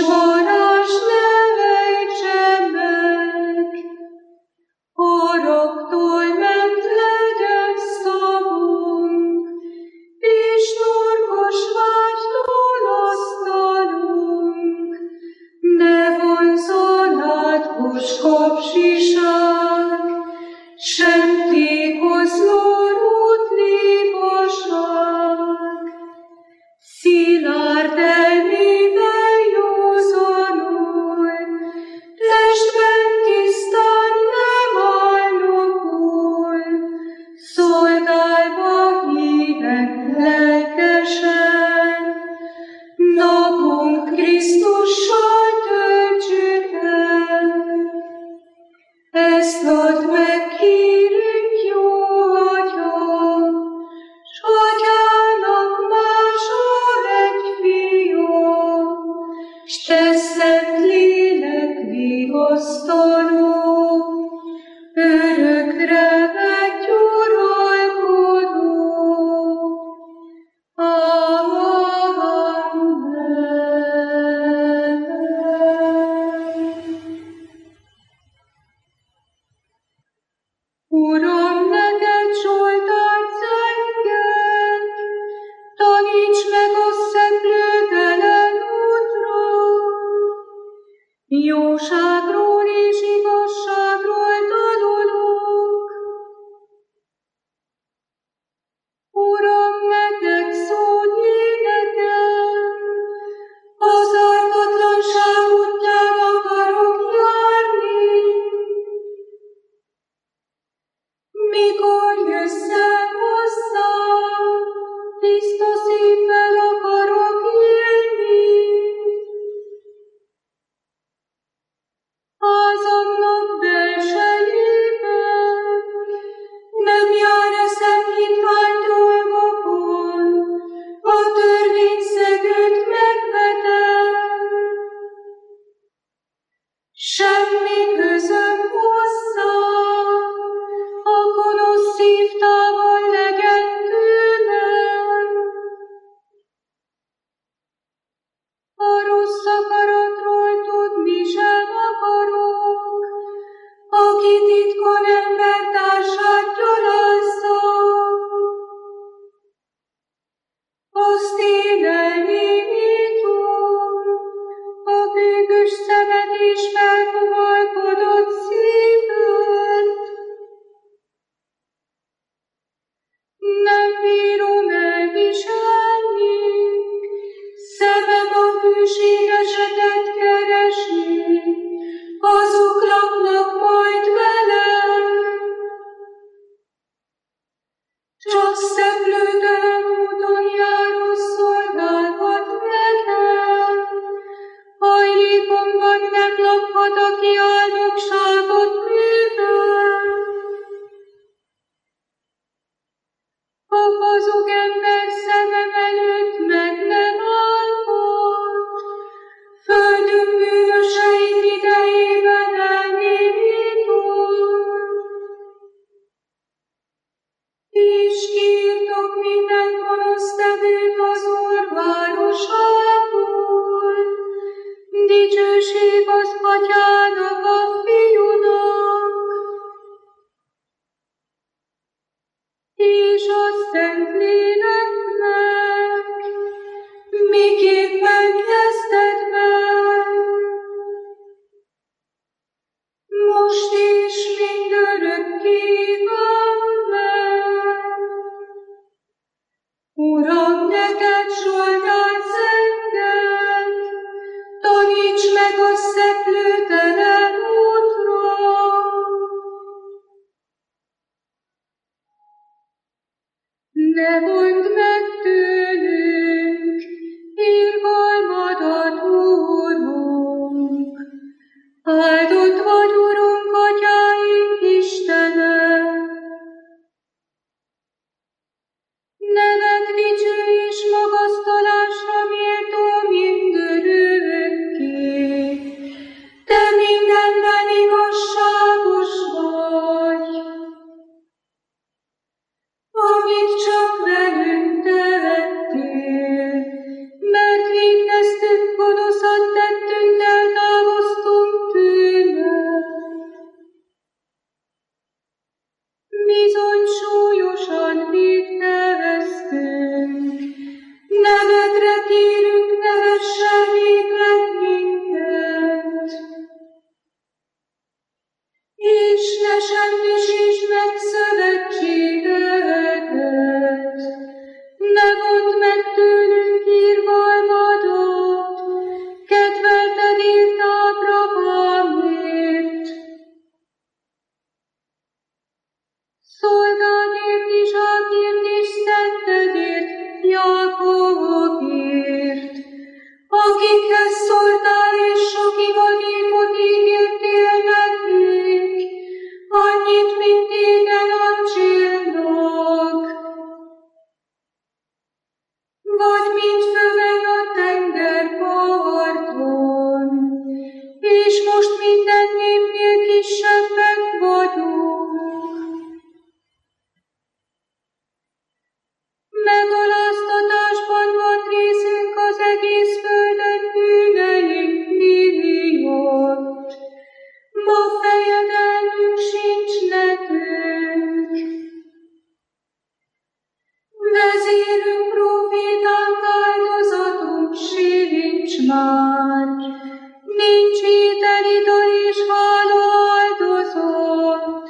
varázs ne ejtse meg, haragtól ment legyen szavunk, és norgos vágytól asztalunk, ne vonzzon át kapzsiság, sem tékozló rútlibaság. Szilárd elmével józanul, testben tisztán nem álnokul, szolgálva hívek lelkesen, napunk Krisztussal töltsük el. Ezt add meg, kérünk, jó Atyám, s Atyának máshol egy fia, s te Szent Lélek vigasztaló, örökre meggyuralkodó. Amen. Uram, neked Zsoltárt zengek, taníts meg a szeplőtelen útra. Jóságról és igazságról tanulok. Uram, neked szólj énekem, az ártatlanság útján akarok járni. Mikor jössz el hozzám, tiszta szívvel akarok élni. Házamnak belsejében nem jár eszem hitvány dolgokon, a törvényszegőt megvetem. Semmi közöm hozzá, a gonosz szív távol legyen tőlem. A rossz akaratról tudni sem akarok, aki titkon embertársát gyalázza. Azt én elnémítom, a gőgös szemet és felfogalkodott szívet. Nem bírom elviselni, szemem a bűségesetet keresni, azok laknak majd velem. Csak szeplőtelen úton járó szolgálhat nekem, hajlékomban nem lakhat, aki álnokságot művel. A hazug ember szemem előtt meg nem állhat, földünk bűnöseit idejében elnémítom. És kiirtok minden gonosztevőt az Úr városából, dicsőség az Atyának, a Fiúnak, és a Szentléleknek, miképpen kezdetben, most és mindörökké. Amen. Uram, neked Zsoltárt zengek, taníts meg a szeplőtelen útra. Ne vondd meg tőlünk irgalmadat, Úrunk. Áldott vagy, Urunk, Atyáink Istene. Neved dicső és magasztalásra méltó mindörökké. Te Megaláztatásban van részünk az egész földön bűneink miatt. Ma fejedelmünk sincs nekünk. Vezérünk, prófétánk, áldozatunk sincs már. Nincs étel, ital és hála áldozat.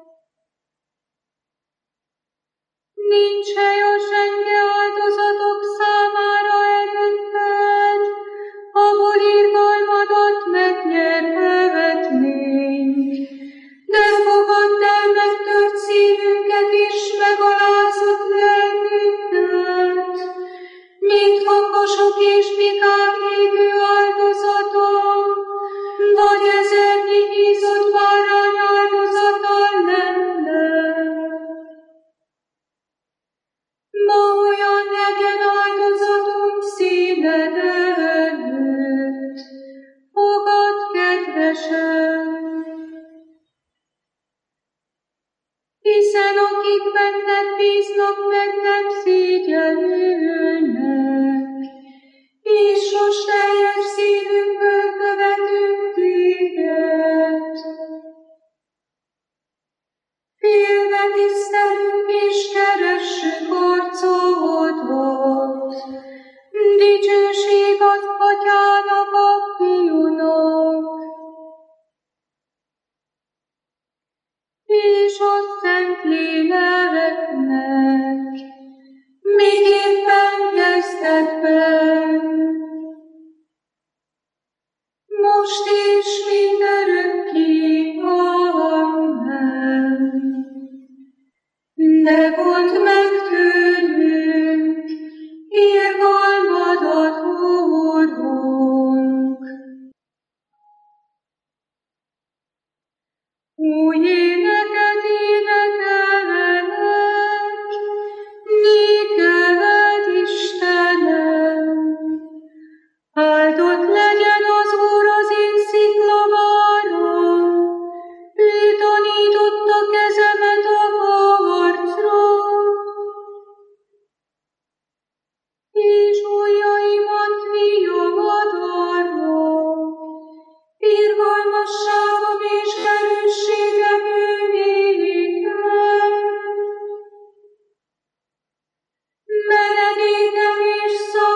Nincs hely a zsenge áldozatok számára előtted, ahol irgalmadat megnyerhetnénk. De fogadd el megtört szívünket és megalázott lelkünket, mint kakasok és bikák égő áldozata, vagy ezernyi hízott bárány áldozata lenne. Ma olyan legyen áldozatunk színed előtt, fogadd kedvesen. Hiszen akik benned bíznak, meg nem szégyellődnek, és most teljes szívünkből követünk téged. Félve tisztelünk és keressük arcodat, dicsőség az Atyának, a Fiúnak, és a Szentléleknek, miképpen kezdetben, most és mindörökké. Amen. Ne vondd meg tőlünk irgalmadat, Úrunk. Új éneket énekelnek, néked Istenem. Áldott legyen az Úr az én sziklaváram, ő tanította kezemet a harcra, és ujjaimat viadarra. Irgalmasságom és erősségem ő nékem. Menedékem és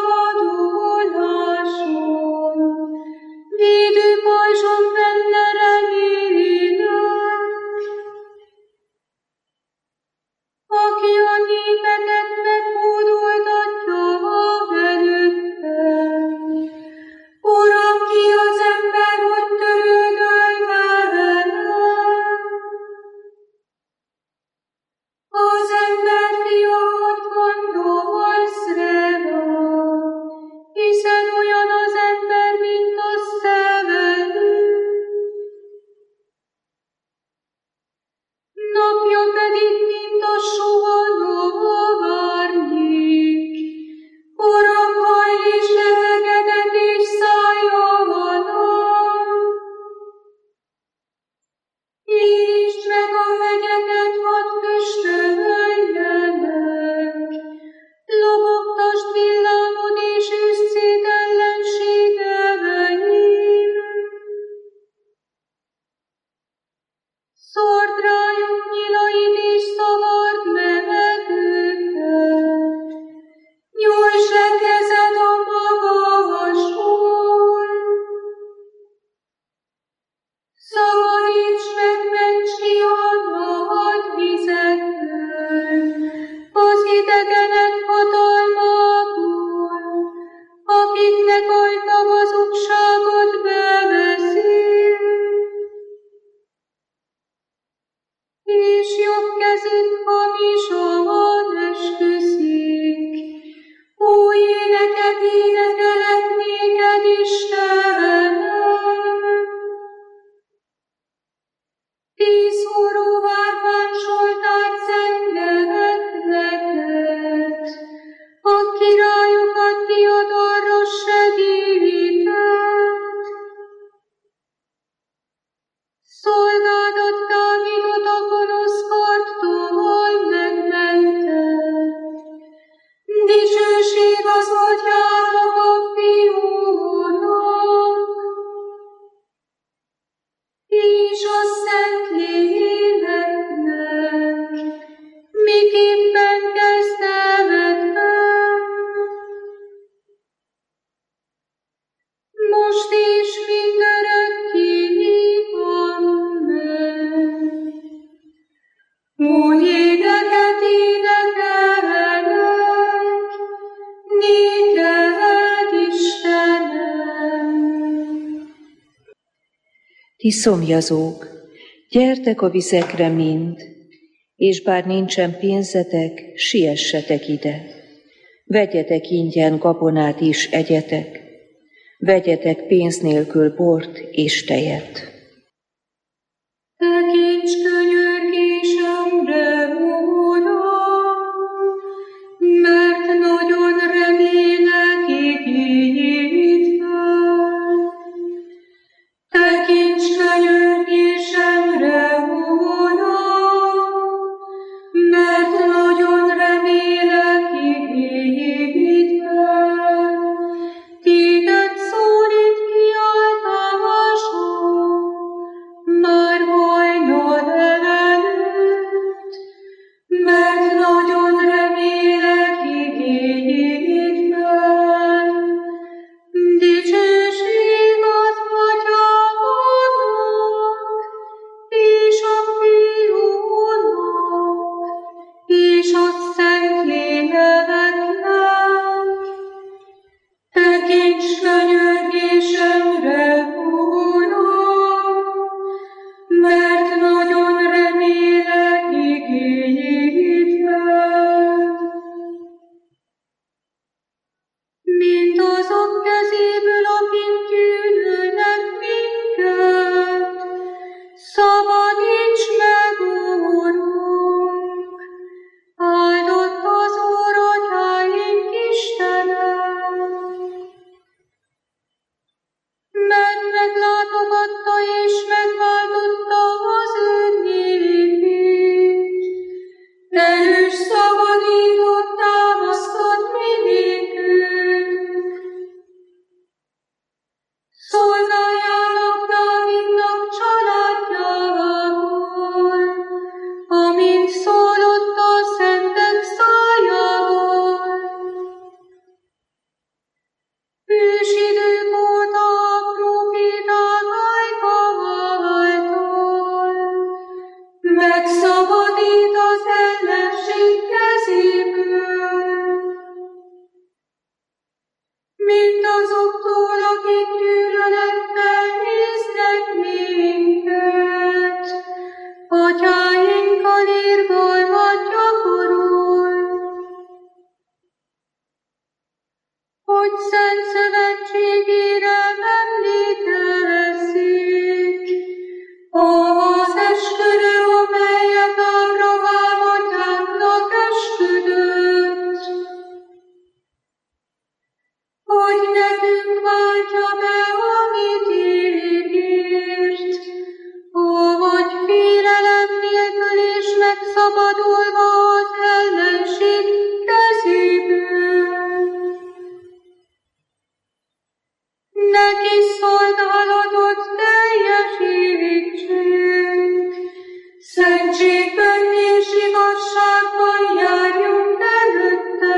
szabadulásom, védőpajzsom benne remények. Aki a népeket meghódoltatja előtte, Uram, ki az ember, hogy törődölve Ti szomjazók, gyertek a vizekre mind, és bár nincsen pénzetek, siessetek ide. Vegyetek ingyen gabonát is egyetek, vegyetek pénz nélkül bort és tejet. Tekints könyörgésemre, Uram, mert nagyon remélek igényedben. Tekints könyörgésemre, Uram, mert nagyon remélek igényedben. Téged szólít ki általmasom, már hajnal előtt, mert nagyon remélek igényedben. Dicsőség az Atyának, és a Fiúnak, és a Szentléleknek. Tekints könyörgésemre, Uram, mert nagyon remélek igényedben. Mint azok kezéből, akik gyűlölnek minket, szabadíts meg, Úrunk! Áldott az Úr, Atyáink Istene! Mert meglátogatta és megváltotta az ő népét. Erős szabadítót támasztott mi nékünk. Szolgáljának Dávidnak családjából, amint szólott a szentek szájából. Ősidők óta a próféták által megszabadít az ellenség kezéből. Mint azoktól, akik gyűlölettel néznek minket, atyáinkkal irgalmat gyakorol. Hogy szent szövetségére emlékezzék, az esküdő, amelyet Ábrahám atyánknak esküdött, hogy nekünk váltja be, amit ígért, ahogy félelem nélkül és megszabadulva az ellenség kezéből. Neki szolgálatot teljesítsünk, szentségben és igazságban járjunk előtte.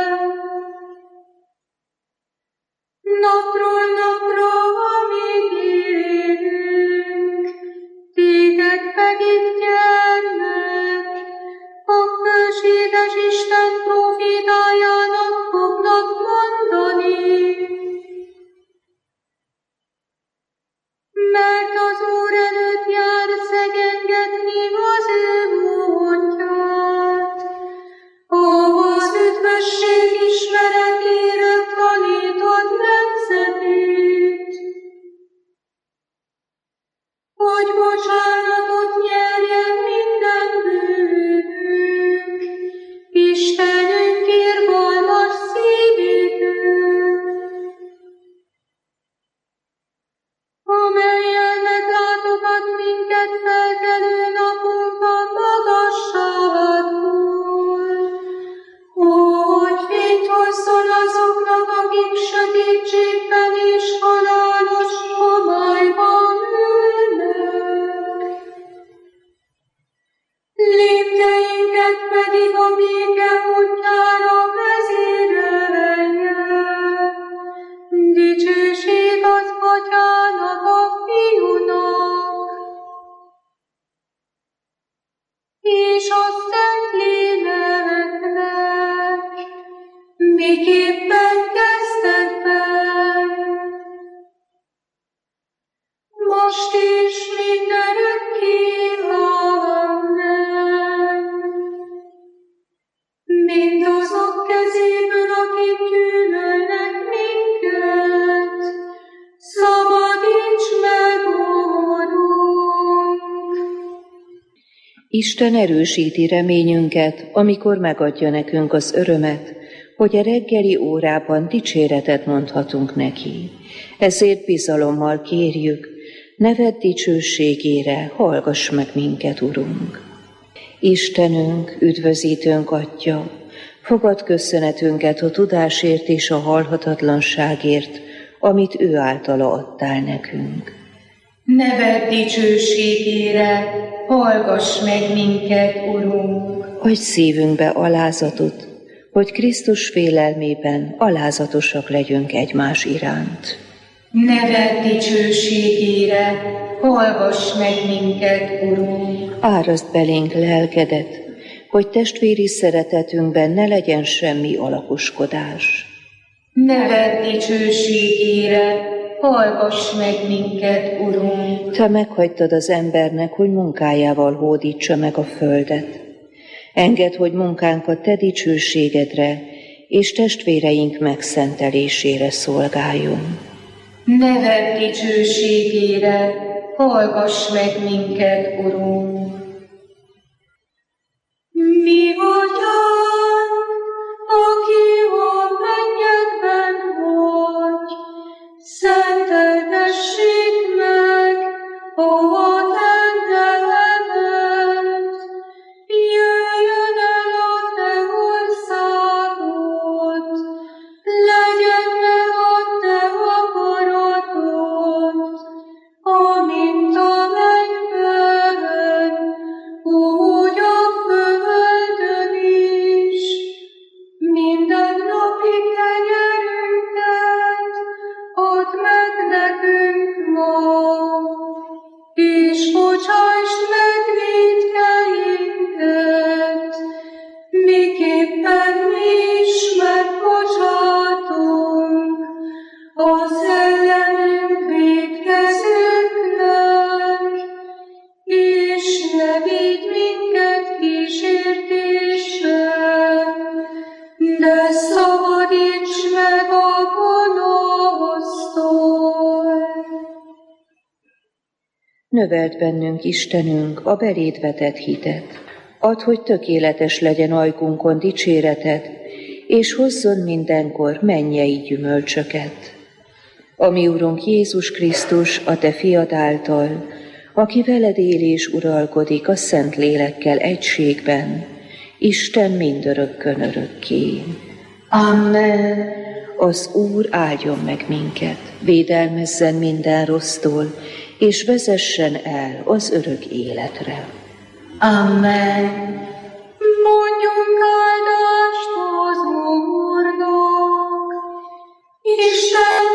Napról napra, amíg élünk, téged megígérnek, a fölséges Isten prófétájának fognak mondani. Mert az Úr előtt jár szegénygetni az ő útját, ahhoz üdvösség ismeretére tanítod nemzetét, hogy bocsánatot nyerjen minden bűnünk, Istenünk irgalmas szívétől. Amelyen meglátogat minket felkelő napunkban magasságból, hogy fényt hozzon azoknak, akik sötétségben és halálos homályban ülnek. Lépteinket pedig a béke útjára vezérelje. Dicsőség az Atyának, a Fiúnak, és a Szentléleknek, miképpen kezdetben, most is, Isten erősíti reményünket, amikor megadja nekünk az örömet, hogy a reggeli órában dicséretet mondhatunk neki. Ezért bizalommal kérjük, neved dicsőségére hallgass meg minket, Urunk. Istenünk, üdvözítőnk Atya, fogadd köszönetünket a tudásért és a halhatatlanságért, amit ő általa adtál nekünk. Neved dicsőségére hallgass meg minket, Urunk. Adj szívünkbe alázatot, hogy Krisztus félelmében alázatosak legyünk egymás iránt. Neved dicsőségére hallgass meg minket, Urunk. Áraszd belénk lelkedet, hogy testvéri szeretetünkben ne legyen semmi alakoskodás. Neved dicsőségére hallgass meg minket, Urunk. Te meghagytad az embernek, hogy munkájával hódítsa meg a földet. Engedd, hogy munkánkat te dicsőségedre és testvéreink megszentelésére szolgáljon. Neved dicsőségére hallgass meg minket, Urunk. Mi Atyánk, aki a mennyekben vagy, szenteltessék meg a te neved. Jöjjön el a te országod, legyen meg a te akaratod, amint a mennyben, úgy a földön is. Minden napi kenyerünket add meg nekünk ma, és bocsásd meg vétkeinket, miképpen mi is megbocsátunk az ellenünk vétkezőknek, és ne vigy minket kísértésbe, de szabadíts meg a gonosztól. Növeld bennünk, Istenünk, a beléd vetett hitet. Add, hogy tökéletes legyen ajkunkon dicséreted, és hozzon mindenkor mennyei gyümölcsöket. A mi Urunk Jézus Krisztus, a te fiad által, aki veled él és uralkodik a Szent Lélekkel egységben, Isten mindörökkön örökké. Amen. Az Úr áldjon meg minket, védelmezzen minden rossztól, és vezessen el az örök életre. Amen. Mondjunk áldást az Úrnak, Isten